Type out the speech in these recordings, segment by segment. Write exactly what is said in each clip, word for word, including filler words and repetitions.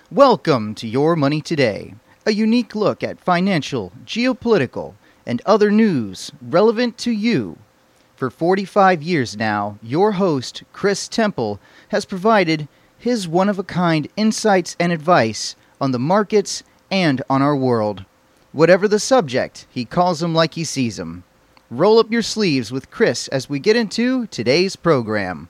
Welcome to Your Money Today, a unique look at financial, geopolitical, and other news relevant to you. For forty-five years now, your host, Chris Temple, has provided his one-of-a-kind insights and advice on the markets and on our world. Whatever the subject, he calls them like he sees them. Roll up your sleeves with Chris as we get into today's program.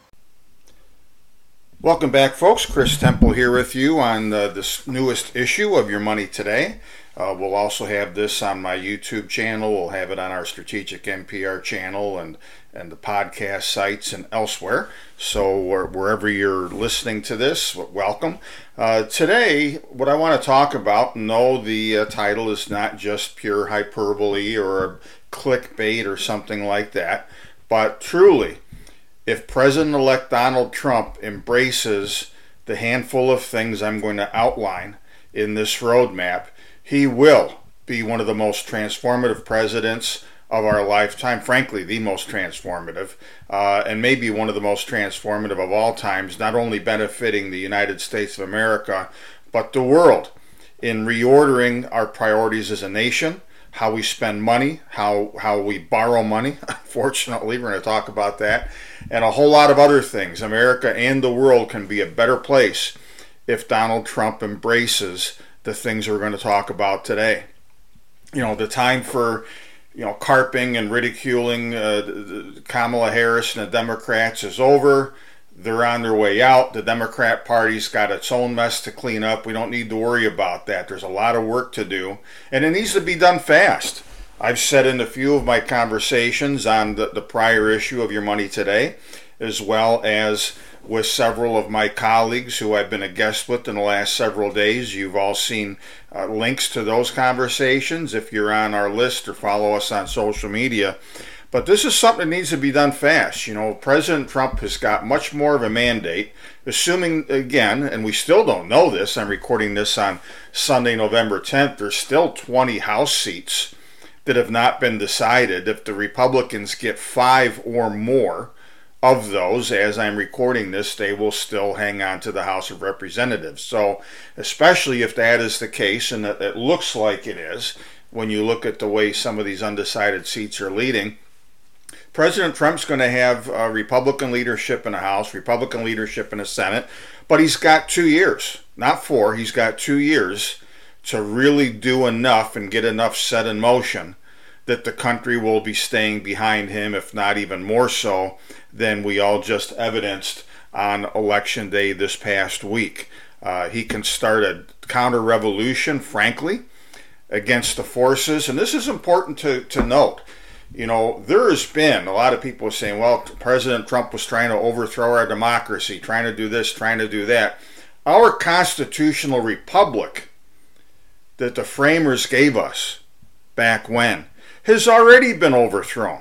Welcome back, folks. Chris Temple here with you on uh, this newest issue of Your Money Today. Uh, we'll also have this on my YouTube channel. We'll have it on our Strategic N P R channel and, and the podcast sites and elsewhere. So wherever you're listening to this, welcome. Uh, today, what I want to talk about, no, the uh, title is not just pure hyperbole or clickbait or something like that, but truly, if President-elect Donald Trump embraces the handful of things I'm going to outline in this roadmap, he will be one of the most transformative presidents of our lifetime, frankly, the most transformative, uh, and maybe one of the most transformative of all times, not only benefiting the United States of America, but the world, in reordering our priorities as a nation, how we spend money, how how we borrow money. Unfortunately, we're going to talk about that, and a whole lot of other things. America and the world can be a better place if Donald Trump embraces the things we're going to talk about today. You know, the time for, you know, carping and ridiculing uh, Kamala Harris and the Democrats is over. They're on their way out. The Democrat Party's got its own mess to clean up. We don't need to worry about that. There's a lot of work to do, and it needs to be done fast. I've said in a few of my conversations on the, the prior issue of Your Money Today, as well as with several of my colleagues who I've been a guest with in the last several days. You've all seen uh, links to those conversations if you're on our list or follow us on social media. But this is something that needs to be done fast. You know, President Trump has got much more of a mandate, assuming, again, and we still don't know this, I'm recording this on Sunday, November tenth, there's still twenty House seats that have not been decided. If the Republicans get five or more of those, as I'm recording this, they will still hang on to the House of Representatives. So, especially if that is the case, and it, it looks like it is, when you look at the way some of these undecided seats are leading, President Trump's going to have uh, Republican leadership in the House, Republican leadership in the Senate, but he's got two years, not four, he's got two years to really do enough and get enough set in motion that the country will be staying behind him, if not even more so than we all just evidenced on Election Day this past week. Uh, he can start a counter-revolution, frankly, against the forces, and this is important to, to note. You know, there has been a lot of people saying, well, President Trump was trying to overthrow our democracy, trying to do this, trying to do that. Our constitutional republic that the framers gave us back when has already been overthrown.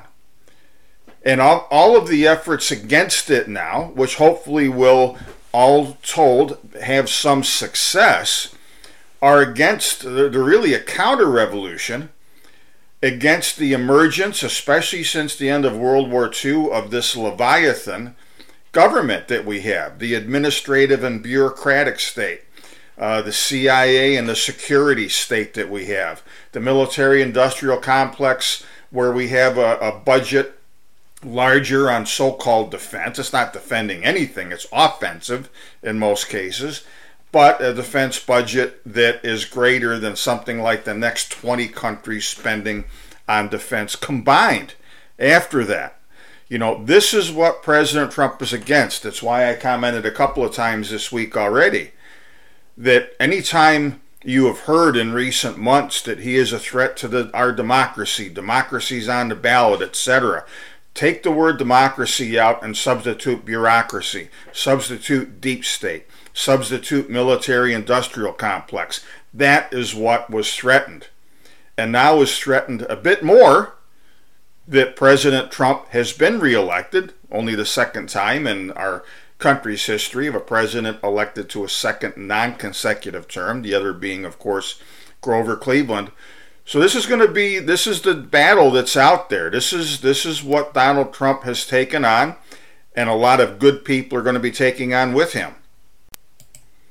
And all, all of the efforts against it now, which hopefully will, all told, have some success, are against, they're really a counter-revolution against the emergence, especially since the end of World War Two, of this Leviathan government that we have, the administrative and bureaucratic state, uh, the C I A and the security state that we have, the military-industrial complex where we have a, a budget larger on so-called defense. It's not defending anything, it's offensive in most cases, but a defense budget that is greater than something like the next twenty countries spending on defense combined after that. You know, this is what President Trump is against. That's why I commented a couple of times this week already that anytime you have heard in recent months that he is a threat to the, our democracy, democracy's on the ballot, et cetera, take the word democracy out and substitute bureaucracy, substitute deep state, substitute military-industrial complex. That is what was threatened. And now is threatened a bit more that President Trump has been reelected, only the second time in our country's history of a president elected to a second non-consecutive term, the other being, of course, Grover Cleveland. So this is going to be, this is the battle that's out there. This is this is what Donald Trump has taken on, and a lot of good people are going to be taking on with him.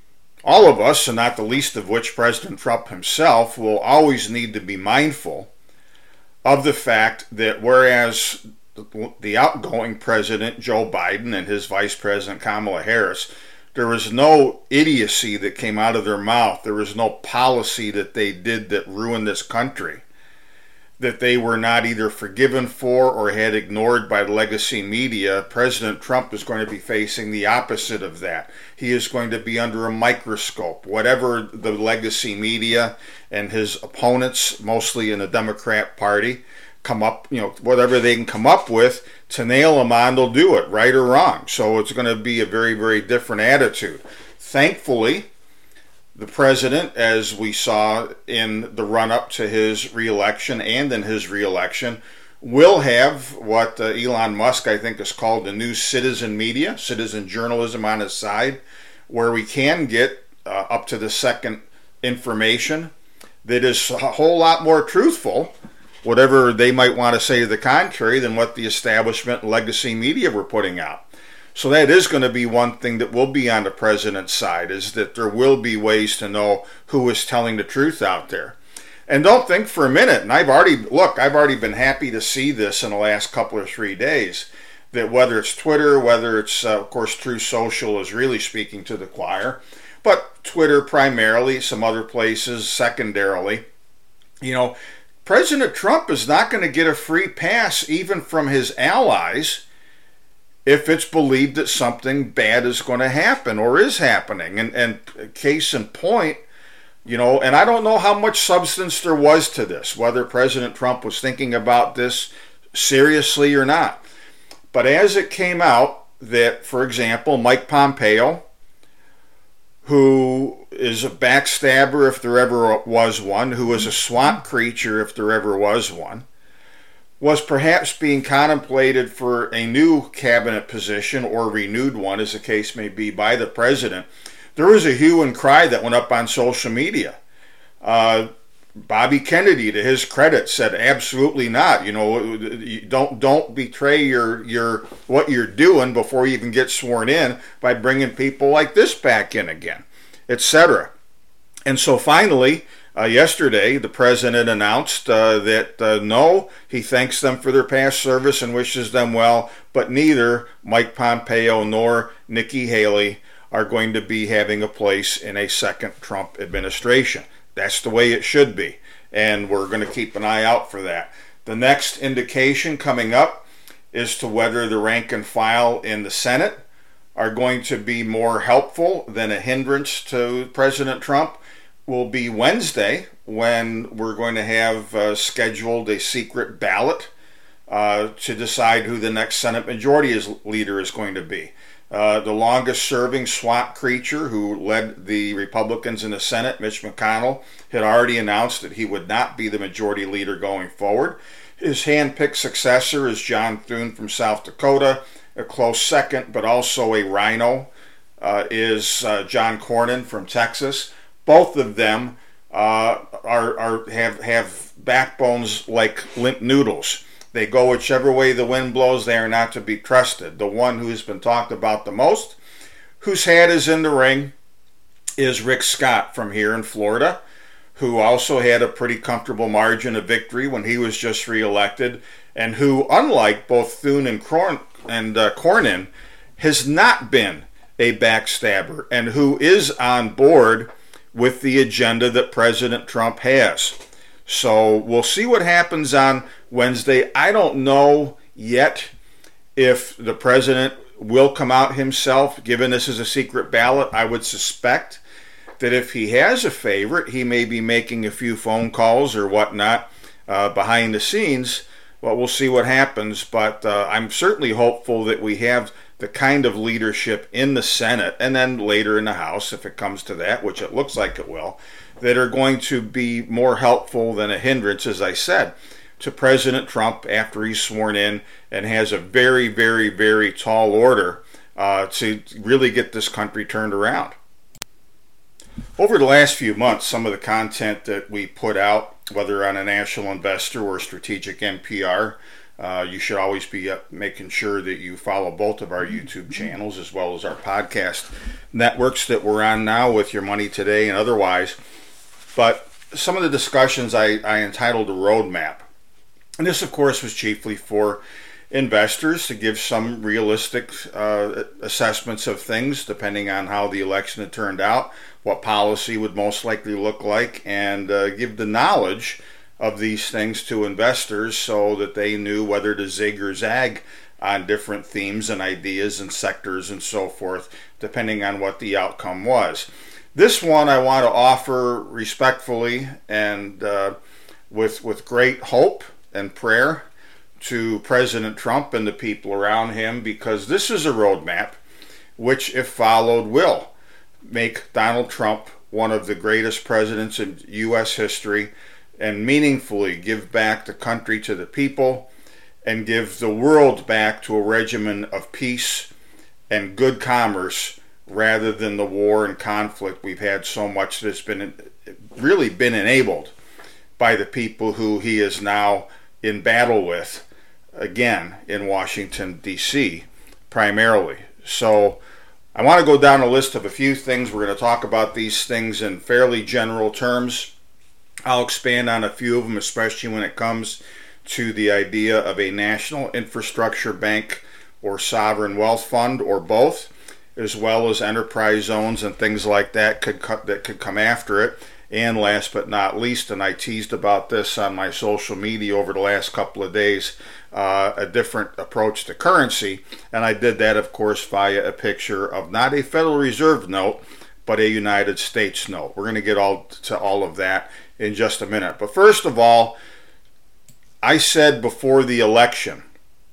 all of us, and not the least of which President Trump himself, will always need to be mindful of the fact that whereas the outgoing President Joe Biden and his Vice President Kamala Harris, there was no idiocy that came out of their mouth. There was no policy that they did that ruined this country, that they were not either forgiven for or had ignored by the legacy media. President Trump is going to be facing the opposite of that. He is going to be under a microscope. Whatever the legacy media and his opponents, mostly in the Democrat Party, come up, you know, whatever they can come up with to nail him on, they'll do it, right or wrong. So it's going to be a very, very different attitude. Thankfully, the president, as we saw in the run-up to his reelection and in his reelection, will have what uh, Elon Musk, I think, is called the new citizen media, citizen journalism on his side, where we can get uh, up to the second information that is a whole lot more truthful, whatever they might want to say to the contrary, than what the establishment and legacy media were putting out. So that is going to be one thing that will be on the president's side, is that there will be ways to know who is telling the truth out there. And don't think for a minute, and I've already, look, I've already been happy to see this in the last couple or three days, that whether it's Twitter, whether it's, uh, of course, Truth Social is really speaking to the choir, but Twitter primarily, some other places secondarily, you know, President Trump is not going to get a free pass even from his allies if it's believed that something bad is going to happen or is happening. And, and case in point, you know, and I don't know how much substance there was to this, whether President Trump was thinking about this seriously or not. But as it came out that, for example, Mike Pompeo, who is a backstabber if there ever was one, who is a swamp creature if there ever was one, was perhaps being contemplated for a new cabinet position or renewed one, as the case may be, by the president. There was a hue and cry that went up on social media. Uh, Bobby Kennedy, to his credit, said absolutely not. You know, don't don't betray your your what you're doing before you even get sworn in by bringing people like this back in again, et cetera. And so finally, uh, yesterday, the president announced uh, that uh, no, he thanks them for their past service and wishes them well, but neither Mike Pompeo nor Nikki Haley are going to be having a place in a second Trump administration. That's the way it should be, and we're going to keep an eye out for that. The next indication coming up is to whether the rank and file in the Senate are going to be more helpful than a hindrance to President Trump. Will be Wednesday, when we're going to have uh, scheduled a secret ballot uh, to decide who the next Senate Majority is, Leader is going to be. Uh, the longest-serving swamp creature who led the Republicans in the Senate, Mitch McConnell, had already announced that he would not be the Majority Leader going forward. His hand-picked successor is John Thune from South Dakota. A close second, but also a rhino, uh, is uh, John Cornyn from Texas. Both of them uh, are, are have have backbones like limp noodles. They go whichever way the wind blows. They are not to be trusted. The one who's been talked about the most, whose hat is in the ring, is Rick Scott from here in Florida, who also had a pretty comfortable margin of victory when he was just reelected, and who, unlike both Thune and, Corn- and uh, Cornyn, has not been a backstabber, and who is on board with the agenda that President Trump has. So we'll see what happens on Wednesday. I don't know yet if the president will come out himself, given this is a secret ballot. I would suspect that if he has a favorite, he may be making a few phone calls or whatnot uh, behind the scenes. Well, we'll see what happens, but uh, I'm certainly hopeful that we have the kind of leadership in the Senate, and then later in the House, if it comes to that, which it looks like it will, that are going to be more helpful than a hindrance, as I said, to President Trump after he's sworn in and has a very, very, very tall order uh, to really get this country turned around. Over the last few months, some of the content that we put out, whether on a National Investor or Strategic N P R, Uh, you should always be uh, making sure that you follow both of our YouTube channels as well as our podcast networks that we're on now with Your Money Today and otherwise. But some of the discussions I, I entitled a roadmap. And this, of course, was chiefly for investors to give some realistic uh, assessments of things depending on how the election had turned out, what policy would most likely look like, and uh, give the knowledge of these things to investors so that they knew whether to zig or zag on different themes and ideas and sectors and so forth, depending on what the outcome was. This one I want to offer respectfully and uh, with with great hope and prayer to President Trump and the people around him, because this is a roadmap which, if followed, will make Donald Trump one of the greatest presidents in U S history and meaningfully give back the country to the people and give the world back to a regimen of peace and good commerce rather than the war and conflict we've had so much that's been really been enabled by the people who he is now in battle with, again, in Washington, D C, primarily. So I want to go down a list of a few things. We're going to talk about these things in fairly general terms. I'll expand on a few of them, especially when it comes to the idea of a national infrastructure bank or sovereign wealth fund or both, as well as enterprise zones and things like that could co- that could come after it. And last but not least, and I teased about this on my social media over the last couple of days, uh, a different approach to currency. And I did that, of course, via a picture of not a Federal Reserve note, but a United States note. We're going to get all to all of that in just a minute. But first of all, I said before the election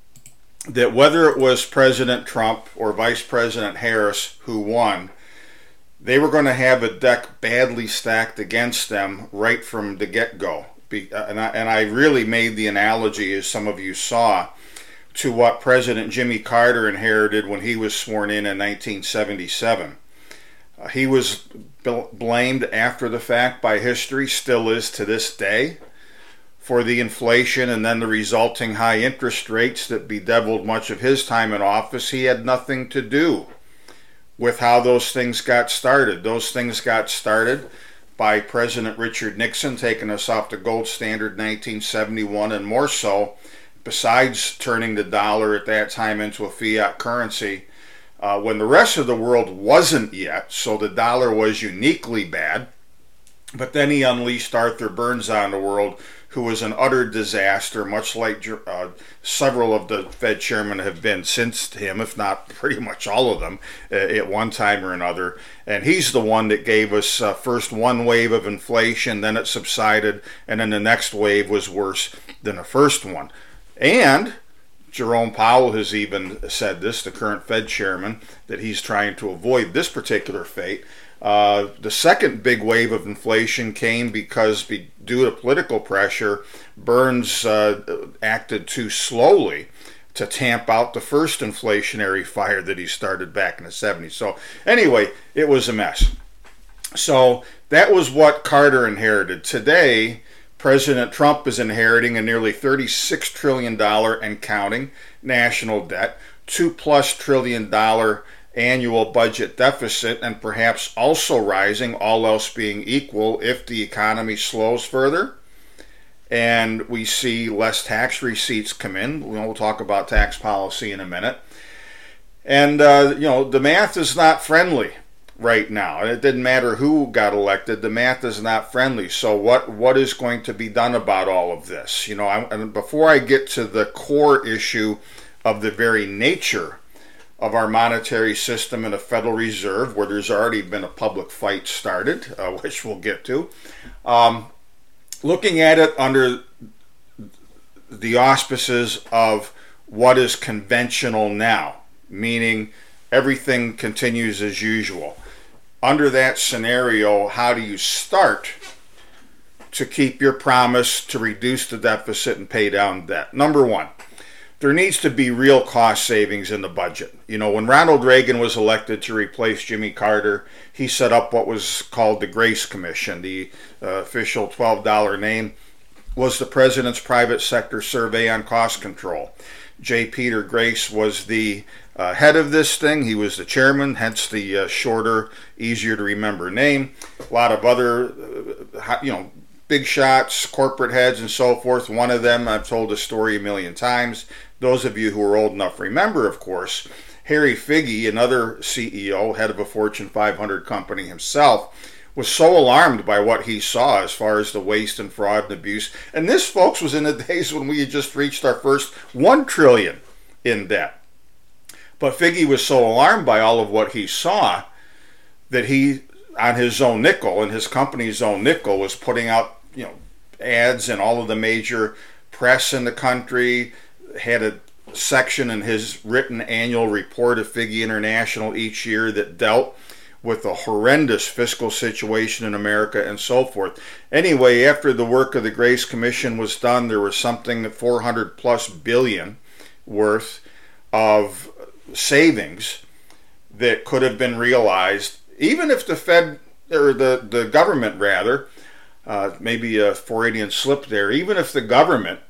that whether it was President Trump or Vice President Harris who won, they were going to have a deck badly stacked against them right from the get-go. And I, and I really made the analogy, as some of you saw, to what President Jimmy Carter inherited when he was sworn in in nineteen seventy-seven. Uh, he was bl- blamed after the fact by history, still is to this day, for the inflation and then the resulting high interest rates that bedeviled much of his time in office. He had nothing to do with how those things got started. Those things got started by President Richard Nixon taking us off the gold standard in nineteen seventy-one, and more so, besides turning the dollar at that time into a fiat currency, uh, when the rest of the world wasn't yet, so the dollar was uniquely bad. But then he unleashed Arthur Burns on the world, who was an utter disaster, much like uh, several of the Fed chairmen have been since him, if not pretty much all of them, uh, at one time or another. And he's the one that gave us uh, first one wave of inflation, then it subsided, and then the next wave was worse than the first one. And Jerome Powell has even said this, the current Fed chairman, that he's trying to avoid this particular fate. Uh, the second big wave of inflation came because, be, due to political pressure, Burns uh, acted too slowly to tamp out the first inflationary fire that he started back in the seventies. So anyway, it was a mess. So that was what Carter inherited. Today, President Trump is inheriting a nearly thirty-six trillion dollars and counting national debt, two plus trillion dollar annual budget deficit, and perhaps also rising, all else being equal, if the economy slows further and we see less tax receipts come in. We'll talk about tax policy in a minute. And, uh, you know, the math is not friendly right now. It didn't matter who got elected. The math is not friendly. So what what is going to be done about all of this? You know, I, and before I get to the core issue of the very nature of our monetary system and a Federal Reserve, where there's already been a public fight started, uh, which we'll get to. Um, looking at it under the auspices of what is conventional now, meaning everything continues as usual. Under that scenario, how do you start to keep your promise to reduce the deficit and pay down debt? Number one, there needs to be real cost savings in the budget. You know, when Ronald Reagan was elected to replace Jimmy Carter, he set up what was called the Grace Commission, the uh, official twelve dollar name, was the president's private sector survey on cost control. J. Peter Grace was the uh, head of this thing. He was the chairman, hence the uh, shorter, easier to remember name. A lot of other, uh, you know, big shots, corporate heads, and so forth. One of them, I've told the story a million times. Those of you who are old enough remember, of course, Harry Figge, another C E O, head of a Fortune five hundred company himself, was so alarmed by what he saw as far as the waste and fraud and abuse. And this, folks, was in the days when we had just reached our first one trillion dollars in debt. But Figge was so alarmed by all of what he saw that he, on his own nickel, and his company's own nickel, was putting out, you know, ads in all of the major press in the country, had a section in his written annual report of Figge International each year that dealt with the horrendous fiscal situation in America and so forth. Anyway, after the work of the Grace Commission was done, there was something four hundred plus billion worth of savings that could have been realized, even if the Fed, or the, the government rather, uh, maybe a Freudian slip there, even if the government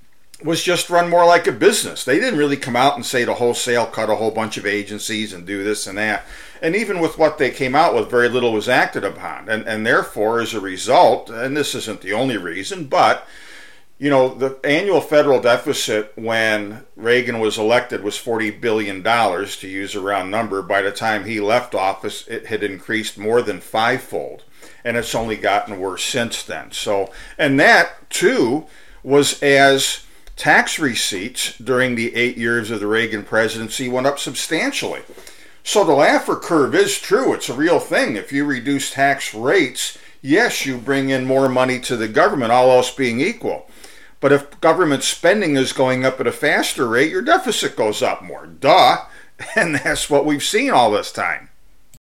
was just run more like a business. They didn't really come out and say to wholesale cut a whole bunch of agencies and do this and that. And even with what they came out with, very little was acted upon. And, and therefore, as a result, and this isn't the only reason, but, you know, the annual federal deficit when Reagan was elected was forty billion dollars, to use a round number. By the time he left office, it had increased more than fivefold. And it's only gotten worse since then. So, and that, too, was as tax receipts during the eight years of the Reagan presidency went up substantially. So the Laffer curve is true. It's a real thing. If you reduce tax rates, yes, you bring in more money to the government, all else being equal. But if government spending is going up at a faster rate, your deficit goes up more. Duh. And that's what we've seen all this time.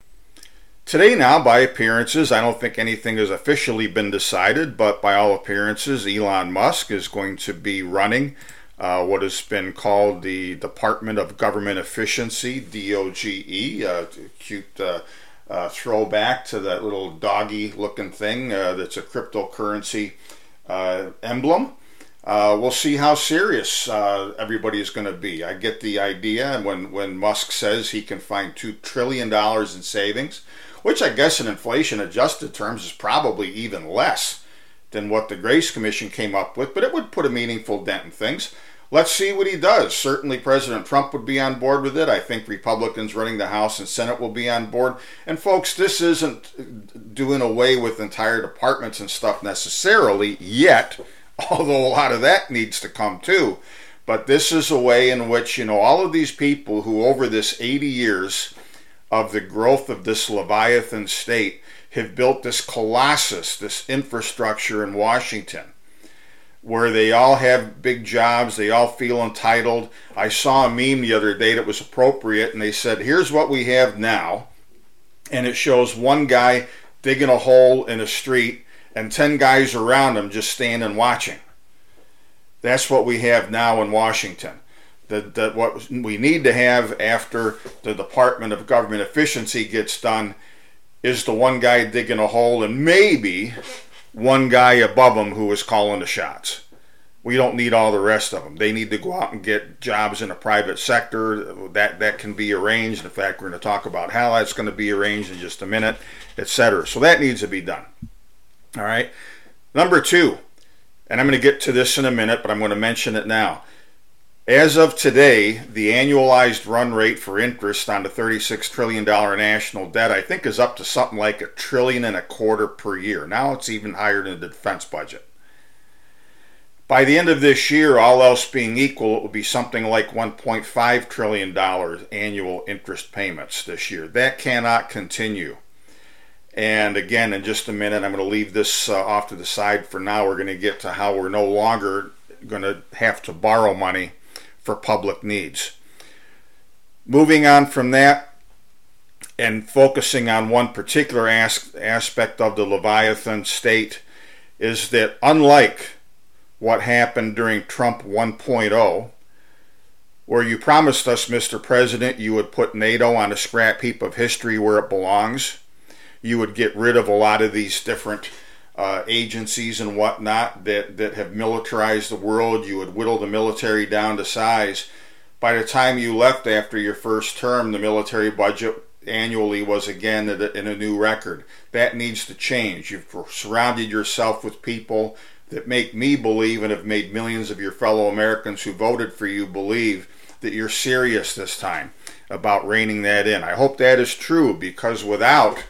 Today now, by appearances, I don't think anything has officially been decided, but by all appearances, Elon Musk is going to be running uh, what has been called the Department of Government Efficiency, D O G E, a cute uh, uh, throwback to that little doggy-looking thing uh, that's a cryptocurrency uh, emblem. Uh, we'll see how serious uh, everybody is going to be. I get the idea when, when Musk says he can find two trillion dollars in savings, which I guess in inflation-adjusted terms is probably even less than what the Grace Commission came up with, but it would put a meaningful dent in things. Let's see what he does. Certainly President Trump would be on board with it. I think Republicans running the House and Senate will be on board. And folks, this isn't doing away with entire departments and stuff necessarily yet, although a lot of that needs to come too. But this is a way in which, you know, all of these people who over this eighty years of the growth of this Leviathan state have built this colossus, this infrastructure in Washington, where they all have big jobs, they all feel entitled. I saw a meme the other day that was appropriate, and they said, here's what we have now, and it shows one guy digging a hole in a street and ten guys around him just standing watching. That's what we have now in Washington. That, that what we need to have after the Department of Government Efficiency gets done is the one guy digging a hole and maybe one guy above him who is calling the shots. We don't need all the rest of them. They need to go out and get jobs in the private sector. That that can be arranged. In fact, we're going to talk about how that's going to be arranged in just a minute, et cetera. So that needs to be done. All right. Number two, and I'm going to get to this in a minute, but I'm going to mention it now. As of today, the annualized run rate for interest on the thirty-six trillion dollars national debt, I think, is up to something like a trillion and a quarter per year. Now it's even higher than the defense budget. By the end of this year, all else being equal, it will be something like one point five trillion dollars annual interest payments this year. That cannot continue. And again, in just a minute, I'm going to leave this uh, off to the side for now. We're going to get to how we're no longer going to have to borrow money for public needs. Moving on from that and focusing on one particular as- aspect of the Leviathan state is that unlike what happened during Trump one point oh, where you promised us, Mister President, you would put NATO on a scrap heap of history where it belongs, you would get rid of a lot of these different uh, agencies and whatnot that, that have militarized the world. You would whittle the military down to size. By the time you left after your first term, the military budget annually was again at a, in a new record. That needs to change. You've surrounded yourself with people that make me believe, and have made millions of your fellow Americans who voted for you believe, that you're serious this time about reining that in. I hope that is true, because without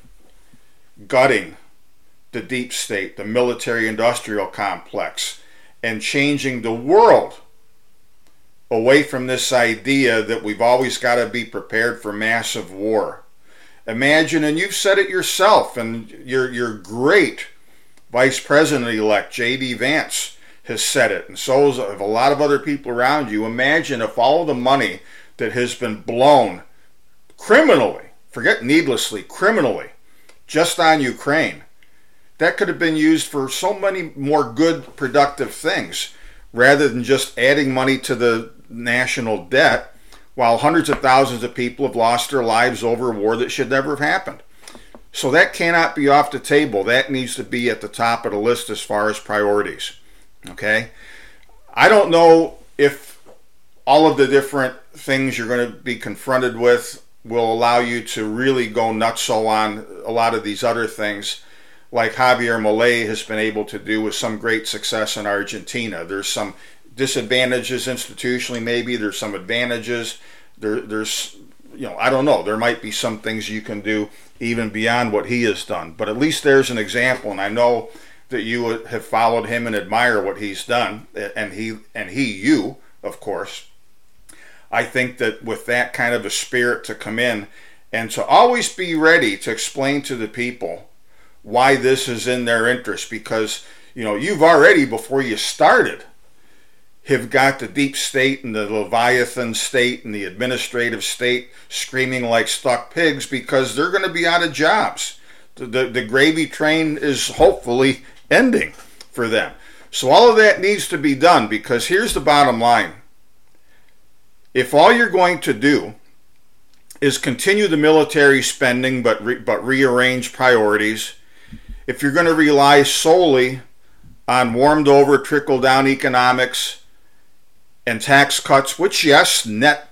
gutting the deep state, the military-industrial complex, and changing the world away from this idea that we've always got to be prepared for massive war. Imagine, and you've said it yourself, and your your great Vice President-elect J D Vance has said it, and so have a lot of other people around you. Imagine if all of the money that has been blown criminally, forget needlessly, criminally, just on Ukraine, that could have been used for so many more good, productive things, rather than just adding money to the national debt, while hundreds of thousands of people have lost their lives over a war that should never have happened. So that cannot be off the table. That needs to be at the top of the list as far as priorities. Okay? I don't know if all of the different things you're going to be confronted with will allow you to really go nutso on a lot of these other things, like Javier Milei has been able to do with some great success in Argentina. There's some disadvantages institutionally, maybe. There's some advantages. There, there's, you know, I don't know. There might be some things you can do even beyond what he has done. But at least there's an example, and I know that you have followed him and admire what he's done, and he, and he, you, of course. I think that with that kind of a spirit to come in and to always be ready to explain to the people why this is in their interest, because, you know, you've already, before you started, have got the deep state and the Leviathan state and the administrative state screaming like stuck pigs, because they're going to be out of jobs. The, the, the gravy train is hopefully ending for them. So all of that needs to be done, because here's the bottom line. If all you're going to do is continue the military spending but re, but rearrange priorities, if you're going to rely solely on warmed over trickle down economics and tax cuts, which yes, net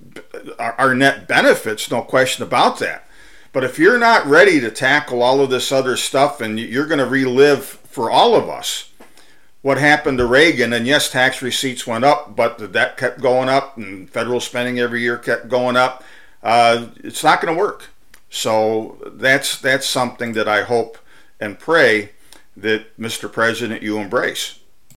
are net benefits, no question about that. But if you're not ready to tackle all of this other stuff, and you're going to relive for all of us what happened to Reagan, and yes, tax receipts went up, but the debt kept going up, and federal spending every year kept going up, uh, it's not going to work. So that's that's something that I hope and pray that, Mister President, you embrace.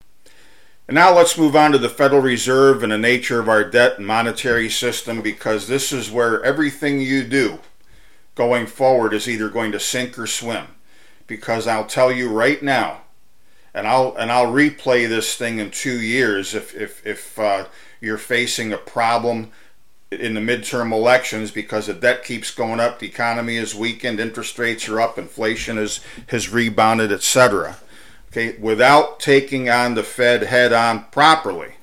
And now let's move on to the Federal Reserve and the nature of our debt and monetary system, because this is where everything you do going forward is either going to sink or swim. Because I'll tell you right now, and I'll and I'll replay this thing in two years if if if uh, you're facing a problem in the midterm elections, because the debt keeps going up, the economy is weakened, interest rates are up, inflation is has rebounded, et cetera. Okay, without taking on the Fed head on properly,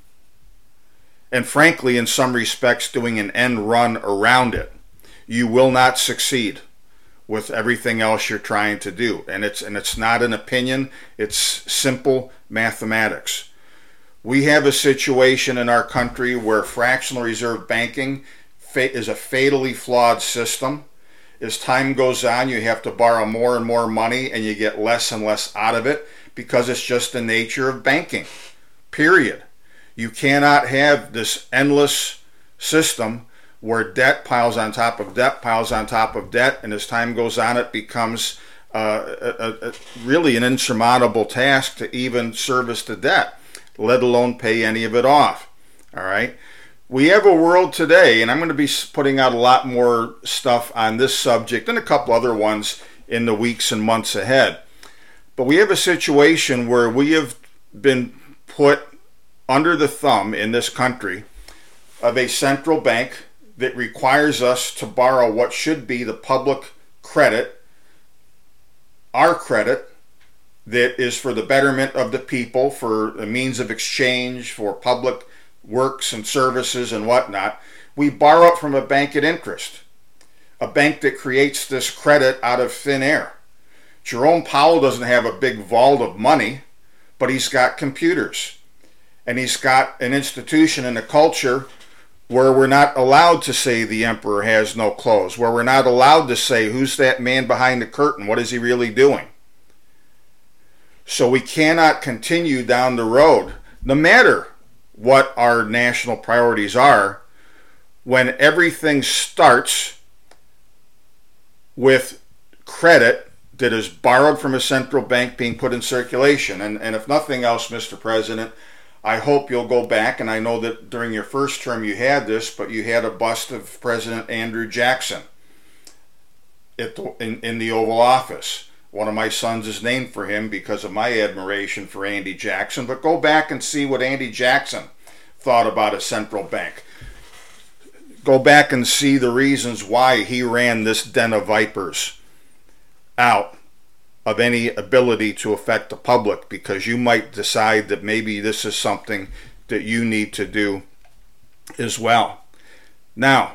and frankly, in some respects, doing an end run around it, you will not succeed with everything else you're trying to do. And it's and it's not an opinion, it's simple mathematics. We have a situation in our country where fractional reserve banking is a fatally flawed system. As time goes on, you have to borrow more and more money, and you get less and less out of it, because it's just the nature of banking, period. You cannot have this endless system where debt piles on top of debt piles on top of debt, and as time goes on, it becomes uh, a, a, really an insurmountable task to even service the debt, let alone pay any of it off. All right? We have a world today, and I'm going to be putting out a lot more stuff on this subject and a couple other ones in the weeks and months ahead. But we have a situation where we have been put under the thumb in this country of a central bank that requires us to borrow what should be the public credit, our credit, that is for the betterment of the people, for a means of exchange, for public works and services and whatnot. We borrow it from a bank at interest, a bank that creates this credit out of thin air. Jerome Powell doesn't have a big vault of money, but he's got computers. And he's got an institution and a culture where we're not allowed to say the emperor has no clothes, where we're not allowed to say who's that man behind the curtain, what is he really doing? So we cannot continue down the road, no matter what our national priorities are, when everything starts with credit that is borrowed from a central bank being put in circulation. And, and if nothing else, Mister President, I hope you'll go back, and I know that during your first term you had this, but you had a bust of President Andrew Jackson at the, in, in the Oval Office. One of my sons is named for him because of my admiration for Andy Jackson. But go back and see what Andy Jackson thought about a central bank. Go back and see the reasons why he ran this den of vipers out of any ability to affect the public, because you might decide that maybe this is something that you need to do as well. Now,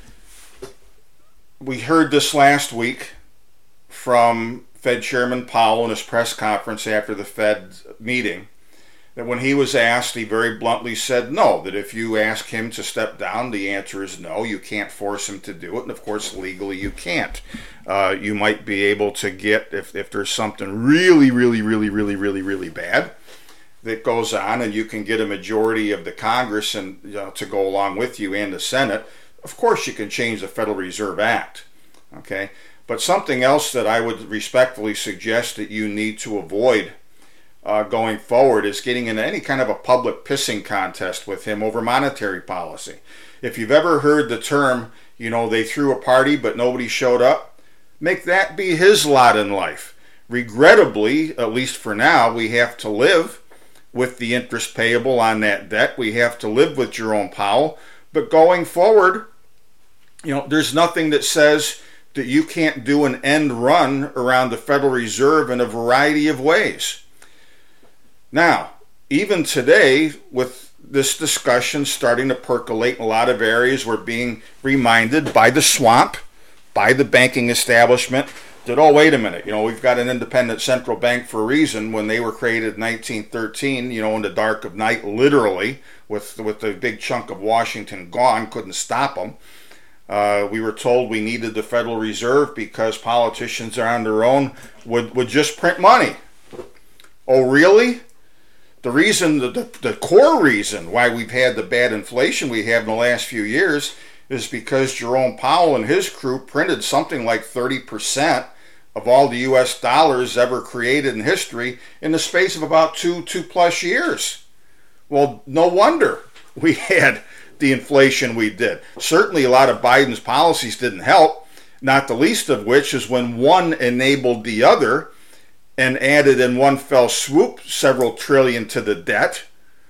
we heard this last week from Fed Chairman Powell in his press conference after the Fed meeting, that when he was asked, he very bluntly said no, that if you ask him to step down, the answer is no. You can't force him to do it, and of course legally you can't. Uh, you might be able to get, if, if there's something really, really, really, really, really, really bad that goes on, and you can get a majority of the Congress and you know, to go along with you and the Senate, of course you can change the Federal Reserve Act. Okay? But something else that I would respectfully suggest that you need to avoid uh, going forward is getting into any kind of a public pissing contest with him over monetary policy. If you've ever heard the term, you know, they threw a party but nobody showed up, make that be his lot in life. Regrettably, at least for now, we have to live with the interest payable on that debt. We have to live with Jerome Powell. But going forward, you know, there's nothing that says that you can't do an end run around the Federal Reserve in a variety of ways. Now, even today, with this discussion starting to percolate in a lot of areas, we're being reminded by the swamp, by the banking establishment, that, oh, wait a minute, you know, we've got an independent central bank for a reason. When they were created in nineteen thirteen, you know, in the dark of night, literally, with, with a big chunk of Washington gone, couldn't stop them. Uh, we were told we needed the Federal Reserve because politicians are on their own would, would just print money. Oh, really? The reason, the, the, the core reason why we've had the bad inflation we have in the last few years is because Jerome Powell and his crew printed something like thirty percent of all the U S dollars ever created in history in the space of about two, two plus years. Well, no wonder we had the inflation we did. Certainly a lot of Biden's policies didn't help, not the least of which is when one enabled the other and added in one fell swoop several trillion to the debt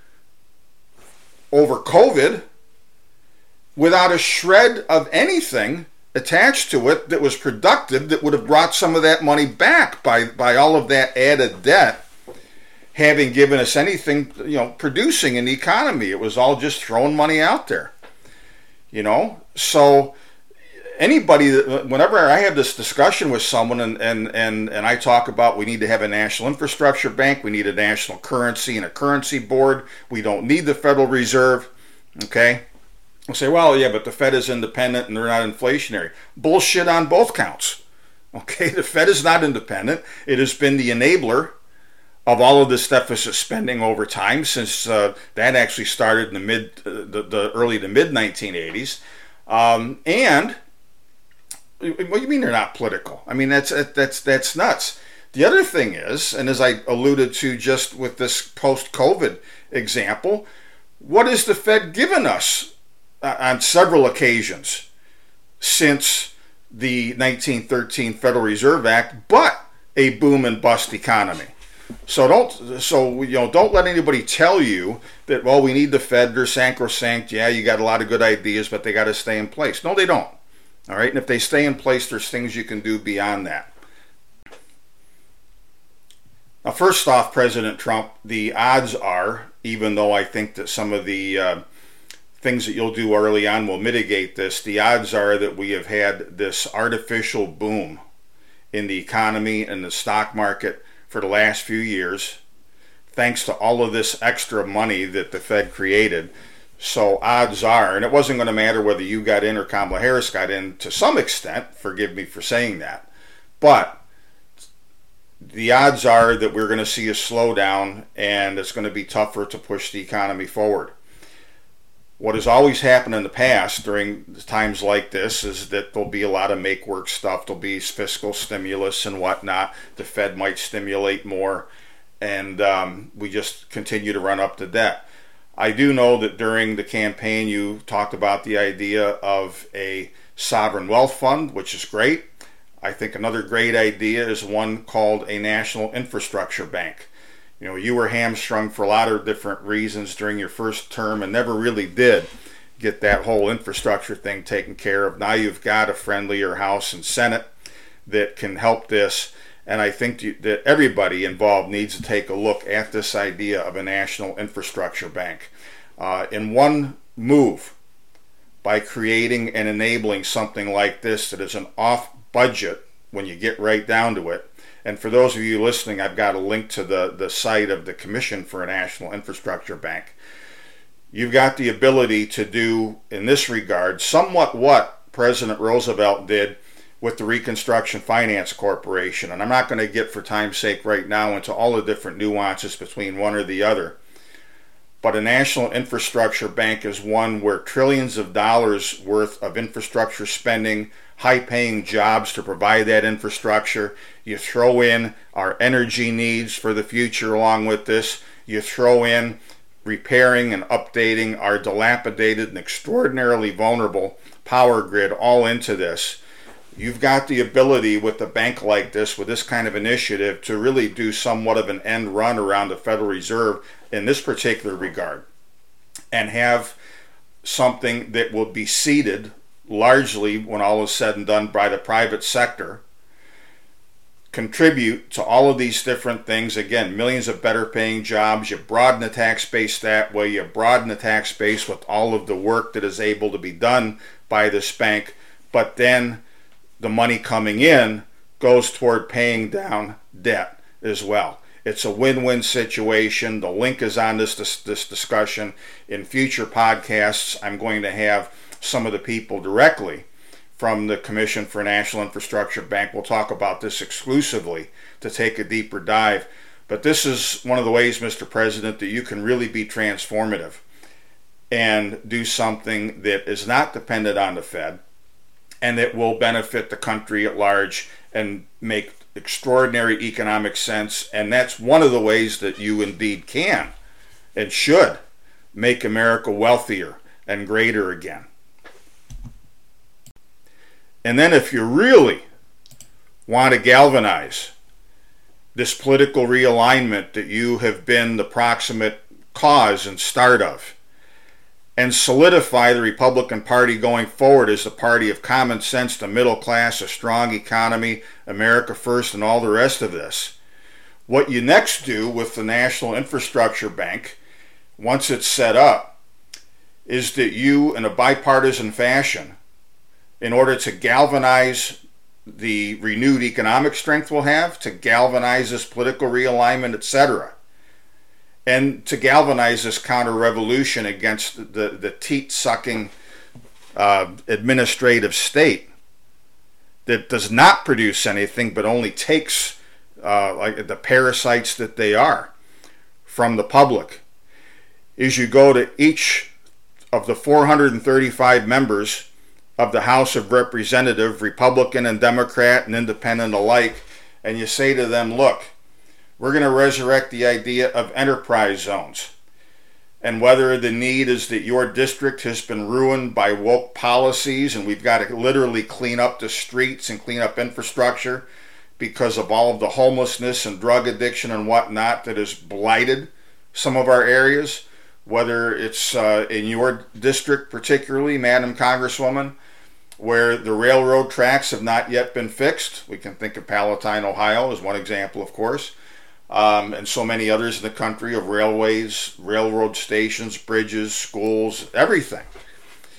over COVID without a shred of anything attached to it that was productive that would have brought some of that money back by, by all of that added debt having given us anything, you know, producing in the economy. It was all just throwing money out there, you know. So anybody, whenever I have this discussion with someone and, and, and, and I talk about we need to have a national infrastructure bank, we need a national currency and a currency board, we don't need the Federal Reserve, okay? I'll say, well, yeah, but the Fed is independent and they're not inflationary. Bullshit on both counts, okay? The Fed is not independent. It has been the enabler of all of this deficit spending over time, since uh, that actually started in the mid, uh, the, the early to mid nineteen eighties. Um, and what do you mean they're not political? I mean, that's that's that's nuts. The other thing is, and as I alluded to just with this post-COVID example, what has the Fed given us uh, on several occasions since the nineteen thirteen Federal Reserve Act, but a boom and bust economy? So don't so you know don't let anybody tell you that, well, we need the Fed, they're sacrosanct. Yeah, you got a lot of good ideas, but they got to stay in place. No, they don't. All right, and if they stay in place, there's things you can do beyond that. Now, first off, President Trump, the odds are, even though I think that some of the uh, things that you'll do early on will mitigate this, the odds are that we have had this artificial boom in the economy and the stock market for the last few years, thanks to all of this extra money that the Fed created. So odds are, and it wasn't going to matter whether you got in or Kamala Harris got in to some extent, forgive me for saying that, but the odds are that we're going to see a slowdown and it's going to be tougher to push the economy forward. What has always happened in the past during times like this is that there'll be a lot of make-work stuff. There'll be fiscal stimulus and whatnot. The Fed might stimulate more, and um, we just continue to run up the debt. I do know that during the campaign you talked about the idea of a sovereign wealth fund, which is great. I think another great idea is one called a national infrastructure bank. You know, you were hamstrung for a lot of different reasons during your first term and never really did get that whole infrastructure thing taken care of. Now you've got a friendlier House and Senate that can help this, and I think that everybody involved needs to take a look at this idea of a national infrastructure bank. Uh, in one move, by creating and enabling something like this that is an off-budget when you get right down to it. And for those of you listening, I've got a link to the, the site of the Commission for a National Infrastructure Bank. You've got the ability to do, in this regard, somewhat what President Roosevelt did with the Reconstruction Finance Corporation. And I'm not going to get, for time's sake right now, into all the different nuances between one or the other. But a national infrastructure bank is one where trillions of dollars worth of infrastructure spending, high-paying jobs to provide that infrastructure. You throw in our energy needs for the future along with this. You throw in repairing and updating our dilapidated and extraordinarily vulnerable power grid all into this. You've got the ability with a bank like this, with this kind of initiative, to really do somewhat of an end run around the Federal Reserve in this particular regard and have something that will be seeded largely, when all is said and done, by the private sector, contribute to all of these different things. Again, millions of better paying jobs. You broaden the tax base that way. You broaden the tax base with all of the work that is able to be done by this bank. But then the money coming in goes toward paying down debt as well. It's a win-win situation. The link is on this, this, this discussion. In future podcasts, I'm going to have some of the people directly from the Commission for National Infrastructure Bank. We'll talk about this exclusively to take a deeper dive. But this is one of the ways, Mister President, that you can really be transformative and do something that is not dependent on the Fed and that will benefit the country at large and make extraordinary economic sense. And that's one of the ways that you indeed can and should make America wealthier and greater again. And then if you really want to galvanize this political realignment that you have been the proximate cause and start of, and solidify the Republican Party going forward as the party of common sense, the middle class, a strong economy, America first, and all the rest of this, what you next do with the National Infrastructure Bank, once it's set up, is that you, in a bipartisan fashion, in order to galvanize the renewed economic strength we'll have, to galvanize this political realignment, et cetera, and to galvanize this counter-revolution against the, the teat-sucking uh, administrative state that does not produce anything but only takes uh, like the parasites that they are from the public, is you go to each of the four hundred thirty-five members of the House of Representatives, Republican and Democrat and Independent alike, and you say to them, look, we're going to resurrect the idea of enterprise zones. And whether the need is that your district has been ruined by woke policies and we've got to literally clean up the streets and clean up infrastructure because of all of the homelessness and drug addiction and whatnot that has blighted some of our areas, whether it's uh, in your district particularly, Madam Congresswoman, where the railroad tracks have not yet been fixed. We can think of Palatine, Ohio as one example, of course, um, and so many others in the country of railways, railroad stations, bridges, schools, everything.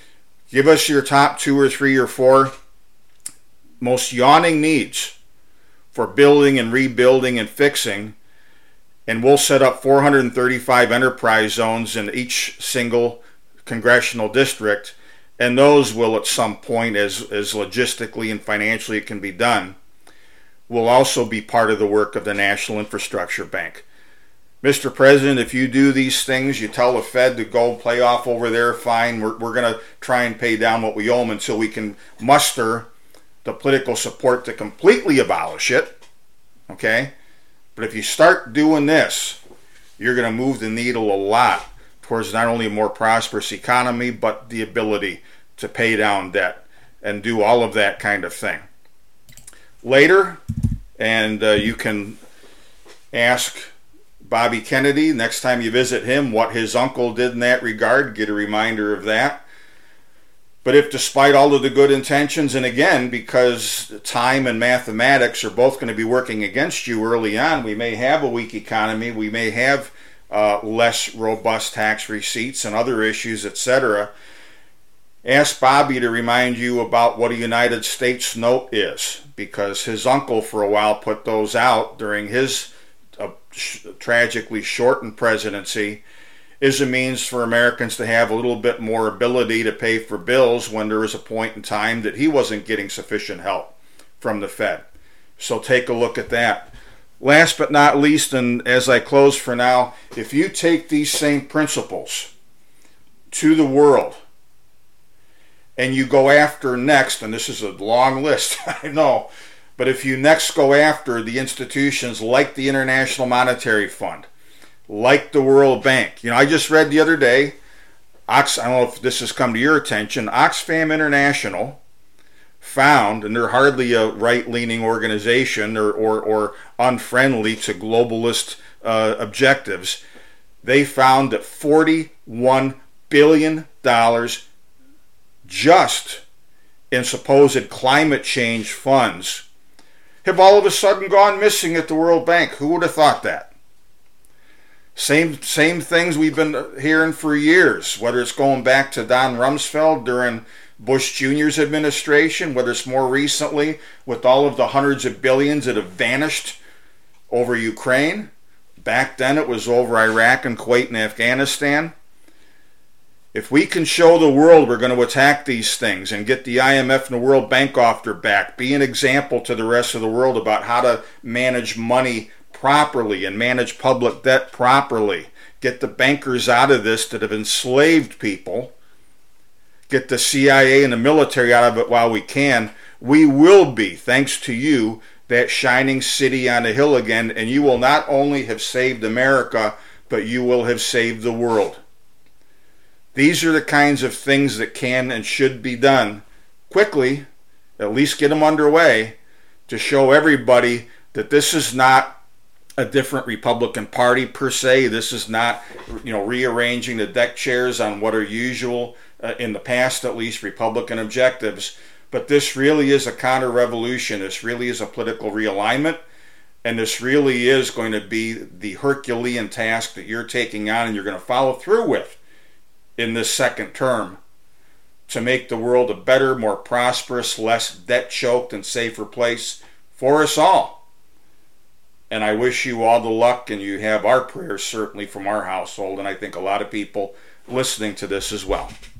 Give us your top two or three or four most yawning needs for building and rebuilding and fixing, and we'll set up four hundred thirty-five enterprise zones in each single congressional district, and those will at some point, as, as logistically and financially it can be done, will also be part of the work of the National Infrastructure Bank. Mister President, if you do these things, you tell the Fed to go play off over there, fine. We're, we're going to try and pay down what we owe them until we can muster the political support to completely abolish it. Okay? But if you start doing this, you're going to move the needle a lot towards not only a more prosperous economy, but the ability to pay down debt and do all of that kind of thing. Later, and uh, you can ask Bobby Kennedy, next time you visit him, what his uncle did in that regard. Get a reminder of that. But if despite all of the good intentions, and again, because time and mathematics are both going to be working against you early on, we may have a weak economy, we may have uh, less robust tax receipts and other issues, et cetera, ask Bobby to remind you about what a United States note is, because his uncle for a while put those out during his uh, sh- tragically shortened presidency, is a means for Americans to have a little bit more ability to pay for bills when there was a point in time that he wasn't getting sufficient help from the Fed. So take a look at that. Last but not least, and as I close for now, if you take these same principles to the world and you go after next, and this is a long list, I know, but if you next go after the institutions like the International Monetary Fund, like the World Bank. You know, I just read the other day, Ox, I don't know if this has come to your attention, Oxfam International found, and they're hardly a right-leaning organization or, or, or unfriendly to globalist uh, objectives, they found that forty-one billion dollars just in supposed climate change funds have all of a sudden gone missing at the World Bank. Who would have thought that? Same same things we've been hearing for years, whether it's going back to Don Rumsfeld during Bush Junior's administration, whether it's more recently with all of the hundreds of billions that have vanished over Ukraine. Back then it was over Iraq and Kuwait and Afghanistan. If we can show the world we're going to attack these things and get the I M F and the World Bank off their back, be an example to the rest of the world about how to manage money properly and manage public debt properly, get the bankers out of this that have enslaved people, get the C I A and the military out of it while we can, we will be, thanks to you, that shining city on a hill again, and you will not only have saved America, but you will have saved the world. These are the kinds of things that can and should be done quickly, at least get them underway, to show everybody that this is not a different Republican Party per se. This is not, you know, rearranging the deck chairs on what are usual, uh, in the past at least, Republican objectives. But this really is a counter-revolution. This really is a political realignment. And this really is going to be the Herculean task that you're taking on and you're going to follow through with in this second term to make the world a better, more prosperous, less debt-choked, and safer place for us all. And I wish you all the luck, and you have our prayers certainly from our household, and I think a lot of people listening to this as well.